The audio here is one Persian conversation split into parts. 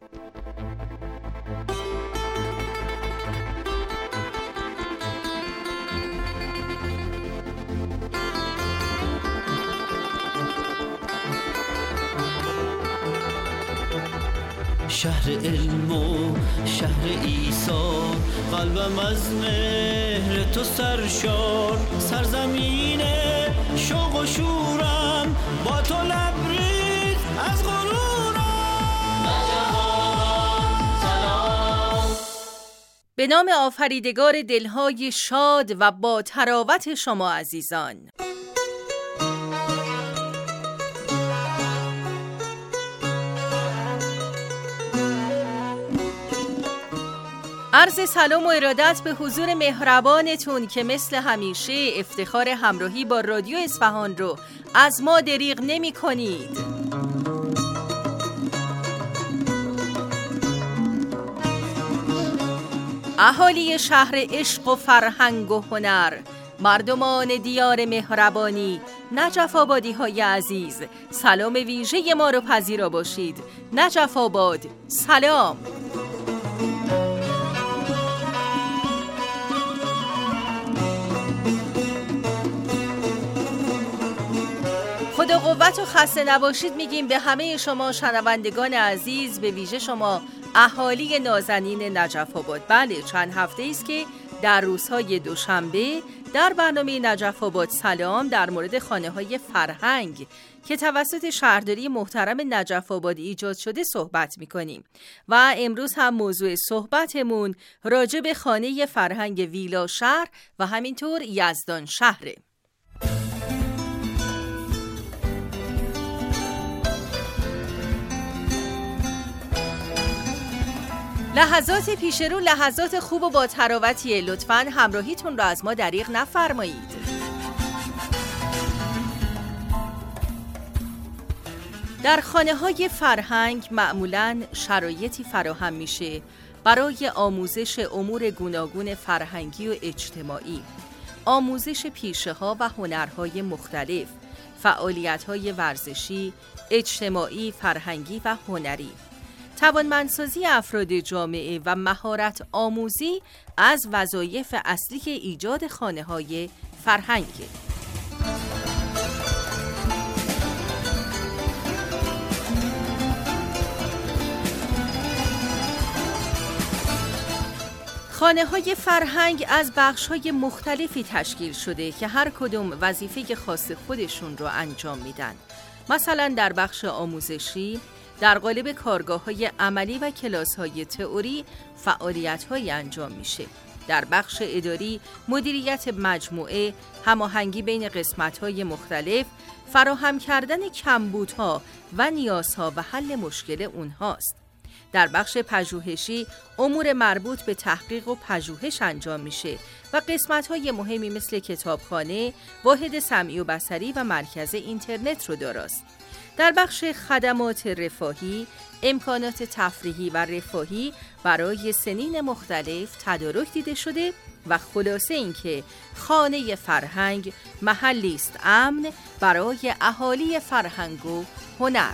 شهر علم و شهر عیسی، قلبم از مهر تو سرشار، سرزمین شوق و شورم، با تو لبریز از غرورم. به نام آفریدگار دلهای شاد و با تراوت شما عزیزان. عرض سلام و ارادت به حضور مهربانتون که مثل همیشه افتخار همراهی با رادیو اصفهان رو از ما دریغ نمی کنید. اهالی شهر عشق و فرهنگ و هنر، مردمان دیار مهربانی، نجف آبادی های عزیز، سلام ویژه ما رو پذیرا باشید. نجف آباد سلام. خدا قوت و خسته نباشید میگیم به همه شما شنوندگان عزیز، به ویژه شما اهالی نازنین نجف آباد. بله، چند هفته است که در روزهای دوشنبه در برنامه نجف آباد سلام در مورد خانه‌های فرهنگ که توسط شهرداری محترم نجف آباد ایجاد شده صحبت می‌کنیم و امروز هم موضوع صحبتمون راجع به خانه فرهنگ ویلا شهر و همینطور یزدان شهره. لحظات پیش رو لحظات خوب و با تراوتیه. لطفاً همراهیتون رو از ما دریغ نفرمایید. در خانه‌های فرهنگ معمولاً شرایطی فراهم میشه برای آموزش امور گوناگون فرهنگی و اجتماعی، آموزش پیشه‌ها و هنرهای مختلف، فعالیت‌های ورزشی، اجتماعی، فرهنگی و هنری، توانمندسازی افراد جامعه و مهارت آموزی از وظایف اصلی ایجاد خانه‌های فرهنگ. خانه‌های فرهنگ از بخش‌های مختلفی تشکیل شده که هر کدوم وظیفه خاص خودشون رو انجام میدن. مثلا در بخش آموزشی در قالب کارگاه‌های عملی و کلاس‌های تئوری فعالیت‌هایی انجام میشه. در بخش اداری مدیریت مجموعه، هماهنگی بین قسمت‌های مختلف، فراهم کردن کمبودها و نیازها و حل مشکل اونهاست. در بخش پژوهشی امور مربوط به تحقیق و پژوهش انجام میشه و قسمت‌های مهمی مثل کتابخانه، واحد سمعی و بصری و مرکز اینترنت رو داراست. در بخش خدمات رفاهی، امکانات تفریحی و رفاهی برای سنین مختلف تدارک دیده شده و خلاصه اینکه خانه فرهنگ محلی است امن برای اهالی فرهنگ و هنر.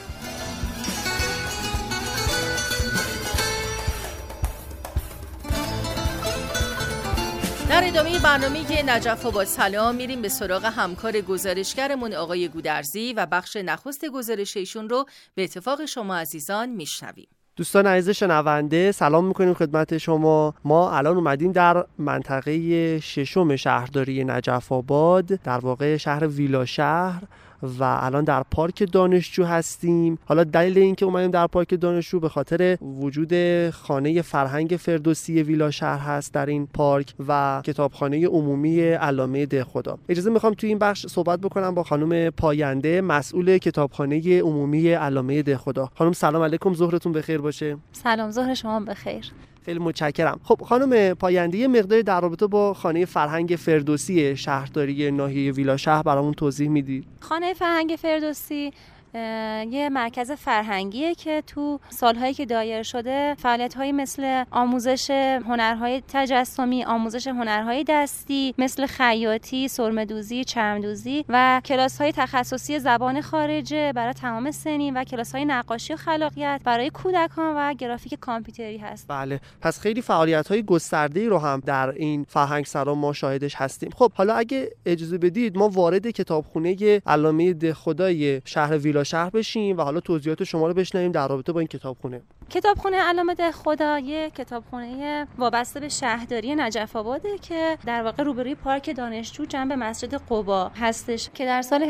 در ادامه برنامه نجف آباد سلام میریم به سراغ همکار گزارشگرمون آقای گودرزی و بخش نخست گزارش ایشون رو به اتفاق شما عزیزان میشنویم. دوستان عزیز شنونده سلام میکنیم خدمت شما. ما الان اومدیم در منطقه ششم شهرداری نجف آباد، در واقع شهر ویلا شهر، و الان در پارک دانشجو هستیم. حالا دلیل این که اومدیم در پارک دانشجو به خاطر وجود خانه فرهنگ فردوسی ویلا شهر هست در این پارک و کتابخانه عمومی علامه دهخدا. اجازه میخوام توی این بخش صحبت بکنم با خانم پاینده، مسئول کتابخانه عمومی علامه دهخدا. خانم سلام علیکم، ظهرتون بخیر باشه. سلام، ظهر شما بخیر. خیلی متشکرم. خب خانم پاینده، یه مقداری در رابطه با خانه فرهنگ فردوسی شهرداری ناحیه ویلا شهر برامون توضیح میدید؟ خانه فرهنگ فردوسی یه مرکز فرهنگیه که تو سالهایی که دایر شده فعالیت‌هایی مثل آموزش هنرهای تجسمی، آموزش هنرهای دستی مثل خیاطی، سرمه‌دوزی، چرم‌دوزی و کلاس‌های تخصصی زبان خارجه برای تمام سنین و کلاس‌های نقاشی و خلاقیت برای کودکان و گرافیک کامپیوتری هست. بله، پس خیلی فعالیت‌های گسترده‌ای رو هم در این فرهنگ سرا ما شاهدش هستیم. خب حالا اگه اجازه بدید ما وارد کتابخونه علامه دهخدای شهر ویلاشهر بشیم و حالا توضیحات شما رو بشنویم در رابطه با این کتابخونه. کتابخونه علامه دهخدا یه کتابخونه وابسته به شهرداری نجف آباده که در واقع روبروی پارک دانشجو جنب مسجد قبا هستش که در سال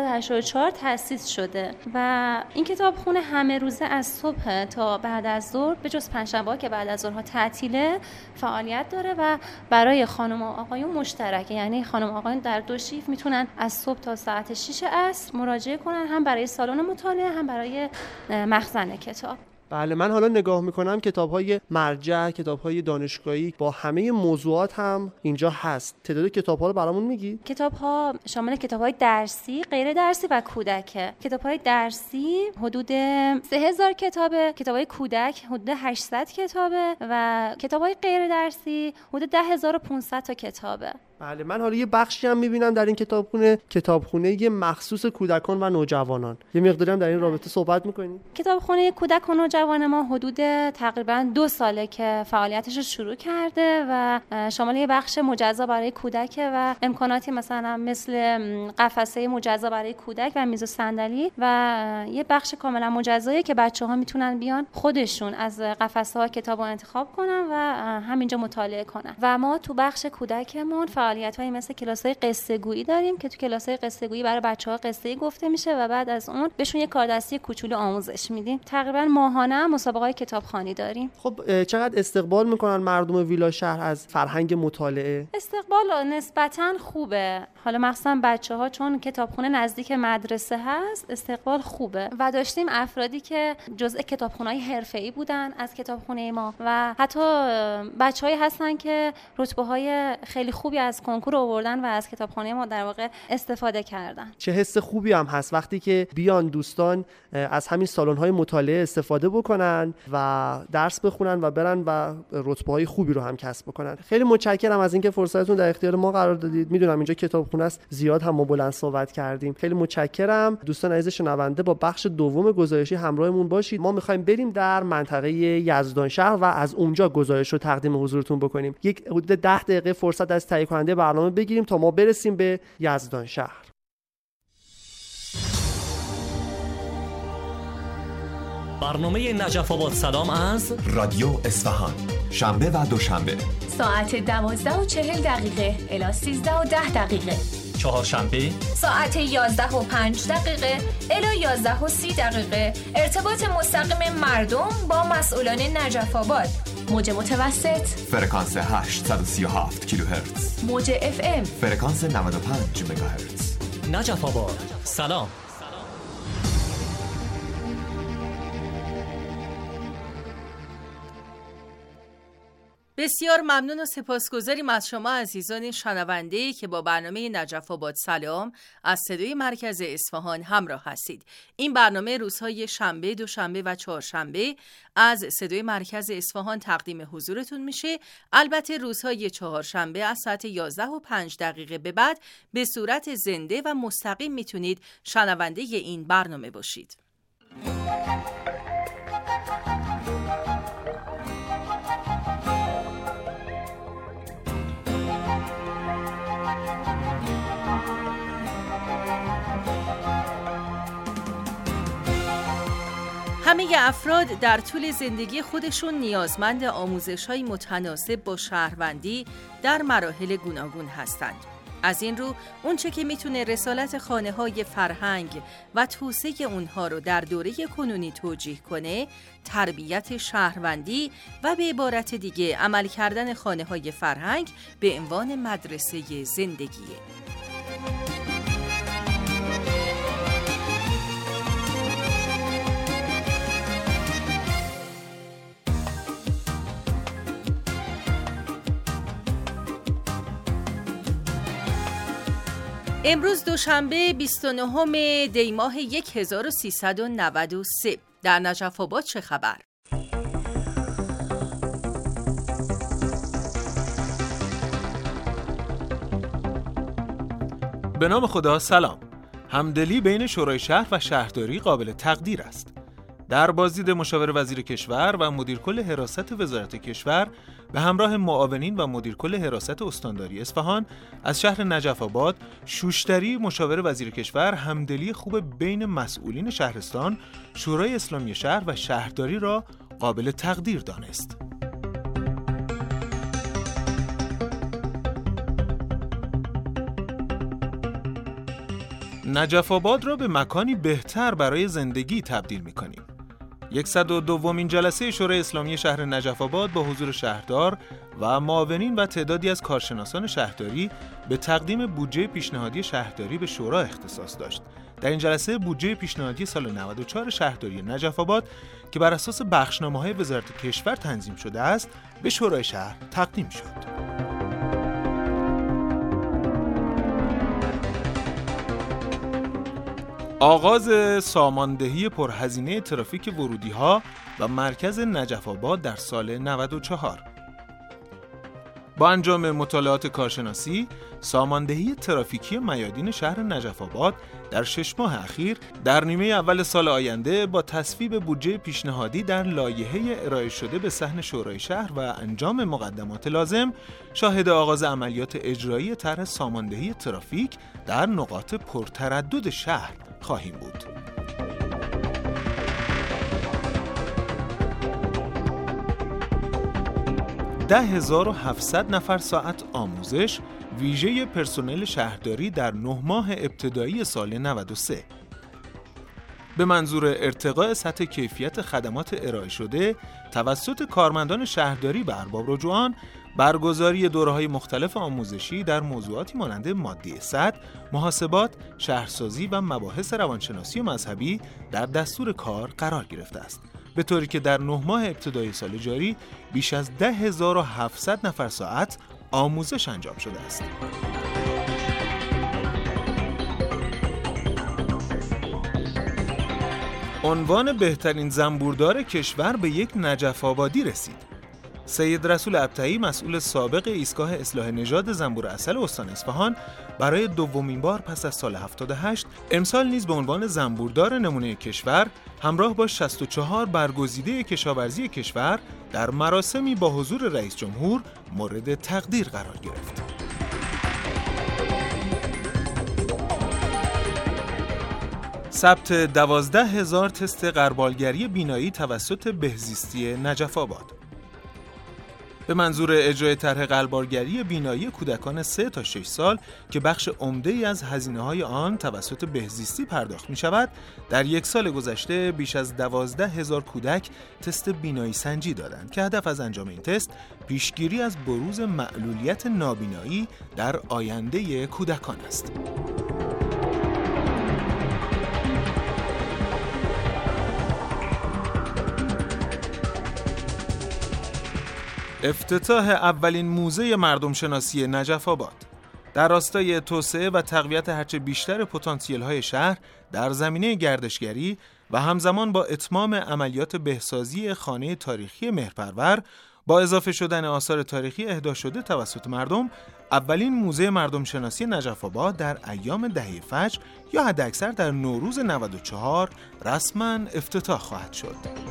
1384 تأسیس شده و این کتابخونه همه روزه از صبح تا بعد از ظهر به جز پنجشنبه‌ها که بعد از ظهرها تعطیله فعالیت داره و برای خانم و آقایون مشترکه، یعنی خانم و آقایون در دو شیفت میتونن از صبح تا ساعت 6 عصر مراجعه کنن، هم برای سالن مطالعه هم برای مخزن کتاب. بله، من حالا نگاه میکنم کتاب‌های مرجع، کتاب‌های دانشگاهی با همه موضوعات هم اینجا هست. تعداد کتاب‌ها رو برامون میگی؟ کتاب‌ها شامل کتاب‌های درسی، غیر درسی و کودکه. کتاب‌های درسی حدود 3000 کتابه، کتاب‌های کودک حدود 800 کتابه و کتاب‌های غیر درسی حدود 10500 تا کتابه. بله، من حالا یه بخشی هم میبینم در این کتابخونه مخصوص کودکان و نوجوانان. یه مقداری هم در این رابطه صحبت میکنیم. کتابخونه کودک و نوجوان ما حدود تقریبا 2 ساله که فعالیتش رو شروع کرده و شامل یه بخش مجزا برای کودک و امکاناتی مثل قفسه مجزا برای کودک و میز و صندلی و یه بخش کاملا مجزایی که بچه‌ها میتونن بیان خودشون از قفسه‌ها کتابو انتخاب کنن و همینجا مطالعه کنن. و ما تو بخش کودکمون فعالیت‌هایی مثل کلاس‌های قصه‌گویی داریم که تو کلاس‌های قصه‌گویی برای بچه‌ها قصه‌ای گفته میشه و بعد از اون بهشون یه کاردستی کوچولو آموزش میدیم. تقریبا ماهانه مسابقه‌های کتابخوانی داریم. خب چقدر استقبال میکنن مردم ویلاشهر از فرهنگ مطالعه؟ استقبال نسبتاً خوبه. حالا مخصوصاً بچه‌ها چون کتابخونه نزدیک مدرسه هست، استقبال خوبه و داشتیم افرادی که جزء کتابخونه‌های حرفه‌ای بودن از کتابخونه ما و حتی بچه‌هایی هستن که رتبه‌های خیلی خوبی از کنکور آوردن و از کتابخانه ما در واقع استفاده کردن. چه حس خوبی هم هست وقتی که بیان دوستان از همین سالن‌های مطالعه استفاده بکنن و درس بخونن و برن و رتبه‌های خوبی رو هم کسب بکنن. خیلی متشکرم از اینکه فرصتتون در اختیار ما قرار دادید. میدونم اینجا کتابخونه است، زیاد هم ما بلند صحبت کردیم. خیلی متشکرم. دوستان عزیز شنونده با بخش دوم گزارشی همراهمون باشید. ما می‌خوایم بریم در منطقه یزدانشهر و از اونجا گزارش رو تقدیم حضورتون بکنیم. یک حدود 10 دقیقه فرصت از تهیه کننده برنامه بگیریم تا ما برسیم به یزدانشهر. برنامه نجف آباد سلام از رادیو اصفهان، شنبه و دوشنبه ساعت 12:40 الی 13:10. چهارشنبه ساعت 11:05 الی 11:30. ارتباط مستقیم مردم با مسئولان نجف آباد. موج متوسط فرکانس 837 کیلوهرتز، موج FM فرکانس 95 مگاهرتز. نجف آباد سلام. بسیار ممنون و سپاسگزاریم از شما عزیزان شنونده که با برنامه نجف آباد سلام از صدای مرکز اصفهان همراه هستید. این برنامه روزهای شنبه، دوشنبه و چهارشنبه از صدای مرکز اصفهان تقدیم حضورتون میشه. البته روزهای چهارشنبه از ساعت 11:05 به بعد به صورت زنده و مستقیم میتونید شنونده این برنامه باشید. همه افراد در طول زندگی خودشون نیازمند آموزش‌های متناسب با شهروندی در مراحل گوناگون هستند. از این رو اونچه که میتونه رسالت خانه‌های فرهنگ و توسعه اونها رو در دوره کنونی توجیه کنه، تربیت شهروندی و به عبارت دیگه عمل کردن خانه‌های فرهنگ به عنوان مدرسه زندگیه. امروز دوشنبه 29 دی ماه 1393. در نجف آباد چه خبر؟ به نام خدا. سلام. همدلی بین شورای شهر و شهرداری قابل تقدیر است. در بازدید مشاور وزیر کشور و مدیر کل حراست وزارت کشور به همراه معاونین و مدیر کل حراست استانداری اصفهان از شهر نجف آباد، شوشتری مشاور وزیر کشور همدلی خوب بین مسئولین شهرستان، شورای اسلامی شهر و شهرداری را قابل تقدیر دانست. نجف آباد را به مکانی بهتر برای زندگی تبدیل می‌کنیم. 102مین جلسه شورای اسلامی شهر نجف آباد با حضور شهردار و معاونین و تعدادی از کارشناسان شهرداری به تقدیم بودجه پیشنهادی شهرداری به شورا اختصاص داشت. در این جلسه بودجه پیشنهادی سال 94 شهرداری نجف آباد که بر اساس بخشنامه‌های وزارت کشور تنظیم شده است، به شورای شهر تقدیم شد. آغاز ساماندهی پرهزینه ترافیک ورودی‌ها و مرکز نجف آباد در سال 94. با انجام مطالعات کارشناسی، ساماندهی ترافیکی میادین شهر نجف آباد در 6 ماه اخیر در نیمه اول سال آینده با تصویب بودجه پیشنهادی در لایحه ارائه شده به صحن شورای شهر و انجام مقدمات لازم، شاهد آغاز عملیات اجرایی طرح ساماندهی ترافیک در نقاط پرتردد شهر خواهیم بود. ده 1700 نفر ساعت آموزش ویژه پرسنل شهرداری در 9 ماه ابتدایی سال 93 به منظور ارتقاء سطح کیفیت خدمات ارائه شده توسط کارمندان شهرداری به ارباب رجوعان، برگزاری دوره‌های مختلف آموزشی در موضوعاتی مانند مادی سطح، محاسبات، شهرسازی و مباحث روانشناسی و مذهبی در دستور کار قرار گرفته است، به طوری که در 9 ماه ابتدایی سال جاری بیش از 10700 نفر ساعت آموزش انجام شده است. عنوان بهترین زنبوردار کشور به یک نجف آبادی رسید. سید رسول ابطحی، مسئول سابق ایستگاه اصلاح نژاد زنبور عسل استان اصفهان، برای دومین بار پس از سال 78 امسال نیز به عنوان زنبوردار نمونه کشور همراه با 64 برگزیده کشاورزی کشور در مراسمی با حضور رئیس جمهور مورد تقدیر قرار گرفت. ثبت 12,000 تست غربالگری بینایی توسط بهزیستی نجف آباد. به منظور اجرای طرح غربالگری بینایی کودکان 3 تا 6 سال که بخش عمده‌ای از هزینه‌های آن توسط بهزیستی پرداخت می‌شود، در یک سال گذشته بیش از 12,000 کودک تست بینایی سنجی دادند که هدف از انجام این تست پیشگیری از بروز معلولیت نابینایی در آینده کودکان است. افتتاح اولین موزه مردم شناسی نجف آباد در راستای توسعه و تقویت هرچه بیشتر پتانسیل‌های شهر در زمینه گردشگری و همزمان با اتمام عملیات بهسازی خانه تاریخی مهرپرور با اضافه شدن آثار تاریخی اهدا شده توسط مردم، اولین موزه مردم شناسی نجف آباد در ایام دهه فجر یا حداکثر در نوروز 94 رسما افتتاح خواهد شد.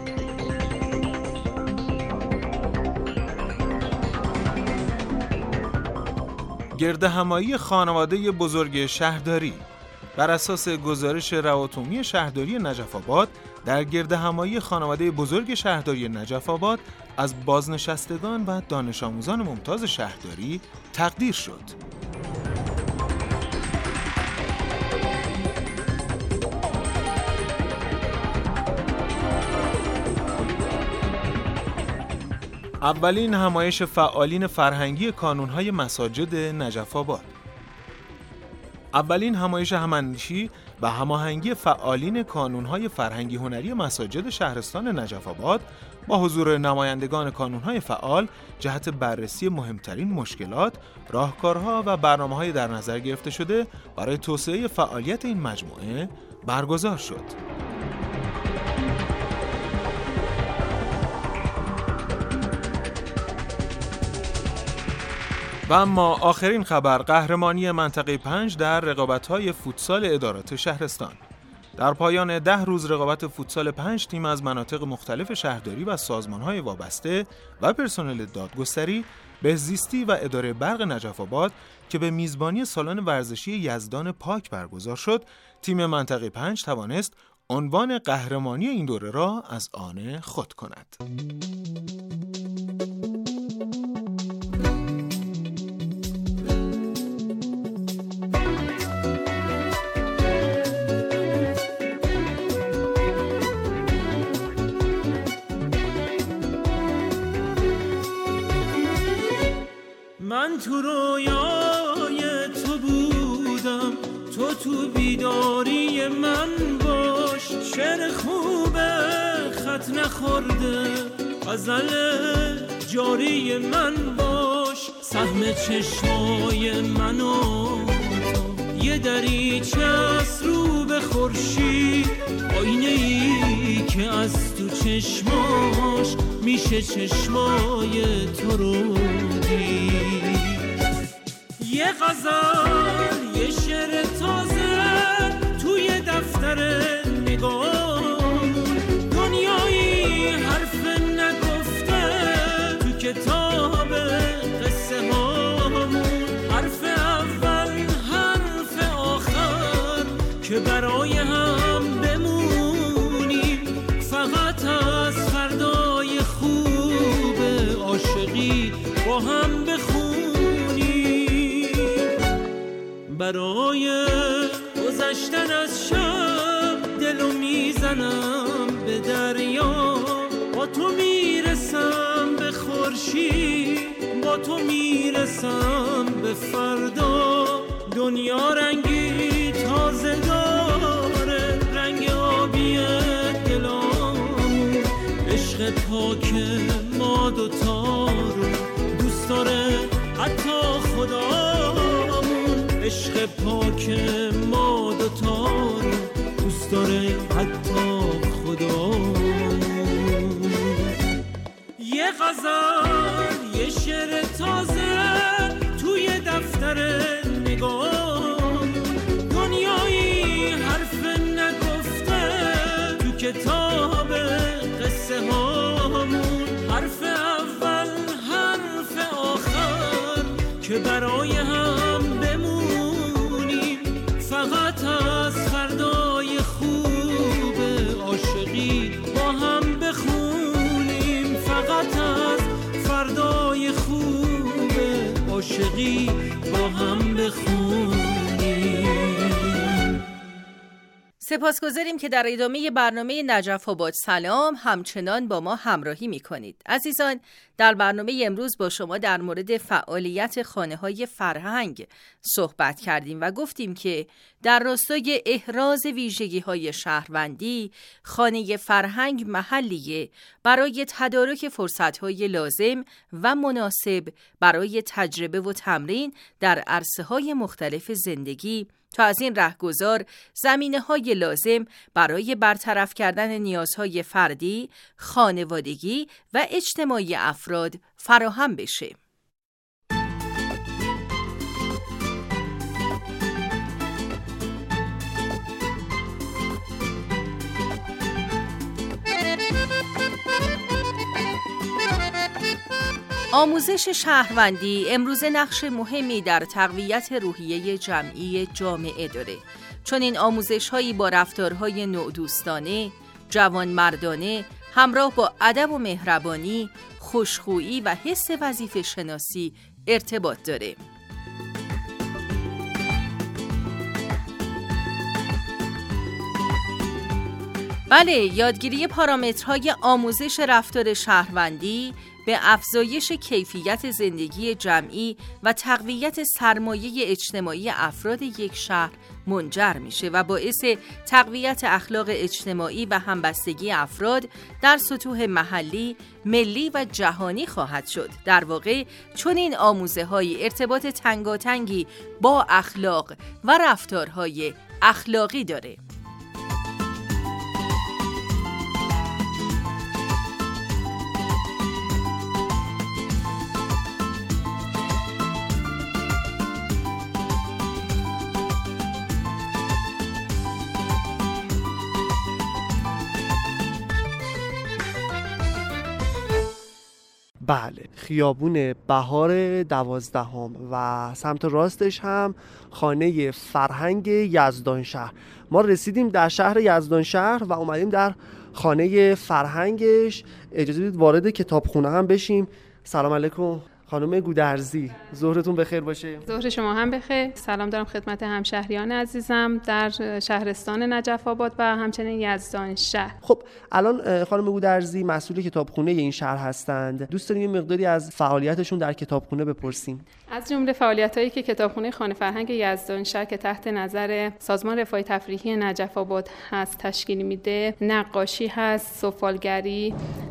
گردهمایی خانواده بزرگ شهرداری بر اساس گزارش رواتعمومی شهرداری نجف آباد، در گردهمایی خانواده بزرگ شهرداری نجف آباد از بازنشستگان و دانش آموزان ممتاز شهرداری تقدیر شد. اولین همایش فعالین فرهنگی کانون‌های مساجد نجف آباد. اولین همایش هم‌اندیشی و هماهنگی فعالین کانون‌های فرهنگی هنری مساجد شهرستان نجف آباد با حضور نمایندگان کانون‌های فعال جهت بررسی مهمترین مشکلات، راهکارها و برنامه‌های در نظر گرفته شده برای توسعه فعالیت این مجموعه برگزار شد. و اما آخرین خبر، قهرمانی منطقه 5 در رقابت‌های فوتسال ادارات شهرستان. در پایان 10 روز رقابت فوتسال 5 تیم از مناطق مختلف شهرداری و سازمان‌های وابسته و پرسنل دادگستری، بهزیستی و اداره برق نجف آباد که به میزبانی سالن ورزشی یزدان پاک برگزار شد، تیم منطقه 5 توانست عنوان قهرمانی این دوره را از آن خود کند. من تو رویای تو بودم، تو بیداری من باش. شعر خوبه خط نخورده، غزل جاری من باش. سهم چشمای منو تو یه دریچه از رو به خورشید، آینه ای که از تو چشماش میشه چشمای تو رو دید. یه غزل، یه شعر تازه توی دفتر نگاه، دنیایی حرف نگفته تو کتاب قصه هامون. حرف اول، حرف آخر که برای هم بمونیم، فقط از فردای خوب عاشقی با هم بخونیم. برای گذشتن از شب دلو میزنم به دریا، با تو میرسم به خورشید، با تو میرسم به فردا. دنیا رنگی تازه داره، رنگ آبی دلامون. عشق پاک ما دوتا رو دوست داره حتی خدامون. عشق پاک ما دوتا رو دوست داره حتی خدامون. یه غزل، یه شعر تازه توی دفتر نگاه، دنیایی حرف نگفته تو کتاب قصه هامون. حرف اول، حرف آخر که برای هم بمونیم، فقط از فردای خوب عاشقی با هم بخونیم. فقط از فردای خوب عاشقی با هم بخونیم. سپاسگزاریم که در ادامه برنامه نجف آباد سلام همچنان با ما همراهی می کنید. عزیزان، در برنامه امروز با شما در مورد فعالیت خانه‌های فرهنگ صحبت کردیم و گفتیم که در راستای احراز ویژگی‌های شهروندی، خانه فرهنگ محلیه برای تدارک فرصت‌های لازم و مناسب برای تجربه و تمرین در عرصه‌های مختلف زندگی، تا از این رهگذار زمینه‌های لازم برای برطرف کردن نیازهای فردی، خانوادگی و اجتماعی افراد فراهم بشه. آموزش شهروندی امروزه نقش مهمی در تقویت روحیه جمعی جامعه داره، چون این آموزش‌هایی با رفتارهای نوع‌دوستانه، جوانمردانه، همراه با ادب و مهربانی، خوشخویی و حس وظیفه شناسی ارتباط داره. بله، یادگیری پارامترهای آموزش رفتار شهروندی به افزایش کیفیت زندگی جمعی و تقویت سرمایه اجتماعی افراد یک شهر منجر میشه و باعث تقویت اخلاق اجتماعی و همبستگی افراد در سطوح محلی، ملی و جهانی خواهد شد. در واقع چون این آموزه‌های ارتباط تنگاتنگی با اخلاق و رفتارهای اخلاقی داره. بله، خیابون بهار 12 و سمت راستش هم خانه فرهنگ یزدانشهر. ما رسیدیم در شهر یزدانشهر و اومدیم در خانه فرهنگش. اجازه بدید وارد کتابخونه هم بشیم. سلام علیکم خانم گودرزی، ظهرتون بخیر باشه. ظهر شما هم بخیر. سلام دارم خدمت همشهریان عزیزم در شهرستان نجف آباد و همچنین یزدانشهر. خب الان خانم گودرزی مسئول کتابخونه این شهر هستند. دوست داریم یه مقداری از فعالیتشون در کتابخونه بپرسیم. از جمله فعالیتایی که کتابخونه خانه فرهنگ یزدانشهر که تحت نظر سازمان رفاه تفریحی نجف آباد هست تشکیل میده، نقاشی هست، سفالگری،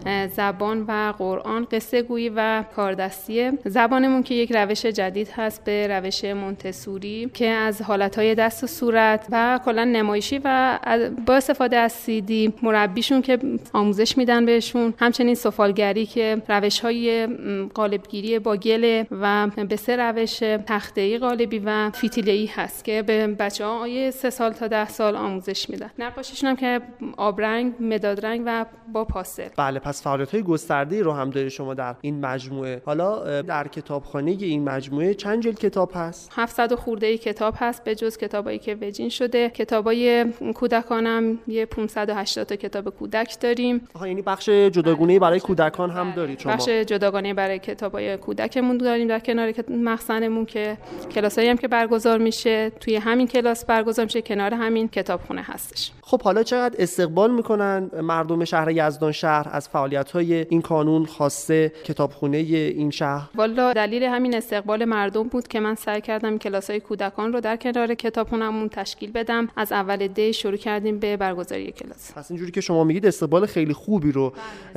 زبان و قرآن، قصه گویی و کاردستی. زبانمون که یک روش جدید هست به روش مونتسوری که از حالتهای دست و صورت و کلا نمایشی و با استفاده از CD مربیشون که آموزش میدن بهشون. همچنین سفالگری که روش‌های قالبگیری با گل و به 3 روش تخته‌ای قالبی و فیتیله‌ای هست که به بچه‌های 3 سال تا 10 سال آموزش میدن. نقاشیشون هم که آبرنگ، مداد رنگ و با پاستل. بله، پس فعالیت‌های گسترده‌ای رو هم دارید شما در این مجموعه. حالا در کتابخانه این مجموعه چند جلد کتاب هست؟ 700 خورده کتاب هست به جز کتابایی که وجین شده. کتابای کودکانم یه 580 تا کتاب کودک داریم. یعنی بخش جداگانه‌ای برای کودکان هم دارید شما؟ بخش جداگانه‌ای برای کتابای کودکمون داریم در کنار مخزنمون که کلاسایی هم که برگزار میشه توی همین کلاس برگزار میشه، کنار همین کتابخونه هستش. خب حالا چقدر استقبال میکنن مردم شهر یزدانشهر از فعالیت‌های این کانون خاصه کتابخونه این شهر؟ والا دلیل همین استقبال مردم بود که من سعی کردم کلاس‌های کودکان رو در کنار کتابخونه‌مون تشکیل بدم. از اول دی شروع کردیم به برگزاری کلاس. پس اینجوری که شما میگید استقبال خیلی خوبی رو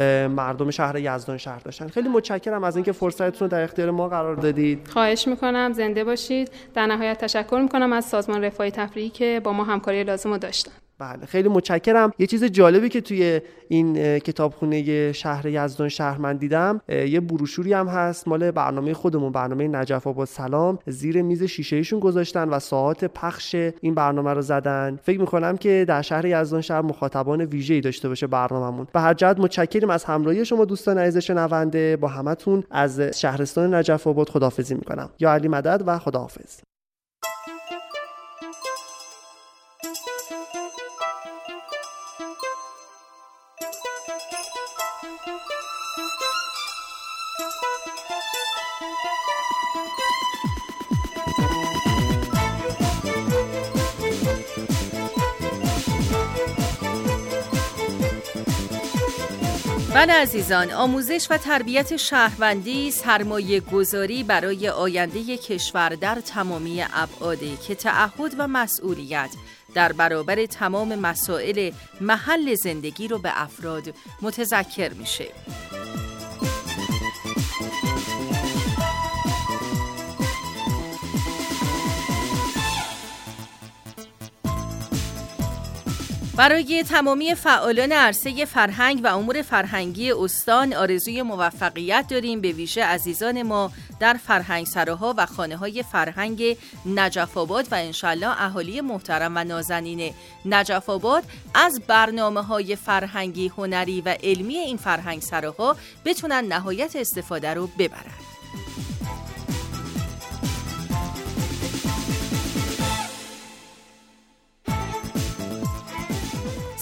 مردم شهر یزدانشهر داشتن. خیلی متشکرم از اینکه فرصتتون رو در اختیار ما قرار دادید. خواهش میکنم، زنده باشید. در نهایت تشکر میکنم از سازمان رفاه تفریحی که با ما همکاری لازم رو داشتن. بله، خیلی متشکرم. یه چیز جالبی که توی این کتابخونه شهر یزدانشهر من دیدم، یه بروشوری هم هست مال برنامه خودمون، برنامه نجف آباد سلام. زیر میز شیشه‌ایشون گذاشتن و ساعات پخش این برنامه رو زدن. فکر می‌کنم که در شهر یزدانشهر مخاطبان ویژه‌ای داشته باشه برنامه‌مون. به هر جهت متشکریم از همراهی شما دوستان عزیز شنونده. با همتون از شهرستان نجف آباد خداحافظی می‌کنم. یا علی مدد و خداحافظ. بله عزیزان، آموزش و تربیت شهروندی سرمایه گذاری برای آینده کشور در تمامی ابعادی که تعهد و مسئولیت در برابر تمام مسائل محل زندگی رو به افراد متذکر میشه. برای تمامی فعالان عرصه فرهنگ و امور فرهنگی استان آرزوی موفقیت داریم، به ویژه عزیزان ما در فرهنگسراها و خانه‌های فرهنگ نجف آباد و انشالله اهالی محترم و نازنین نجف آباد از برنامه‌های فرهنگی، هنری و علمی این فرهنگسراها بتونن نهایت استفاده رو ببرن.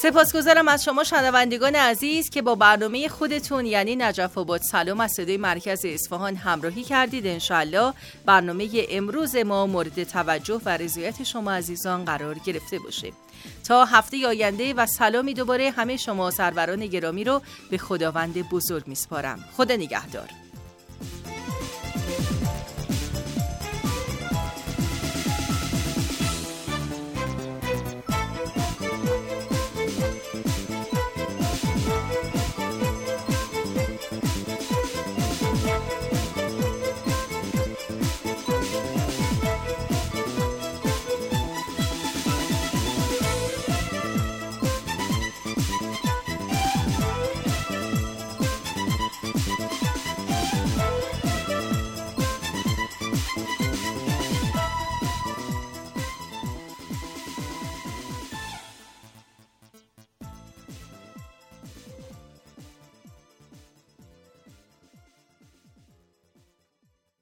سپاسگزارم از شما شنوندگان عزیز که با برنامه خودتون یعنی نجف آباد سلام از صدای مرکز اصفهان همراهی کردید. انشالله برنامه امروز ما مورد توجه و رضایت شما عزیزان قرار گرفته باشه. تا هفته آینده و سلامی دوباره همه شما سروران گرامی رو به خداوند بزرگ میسپارم. خدا نگهدار.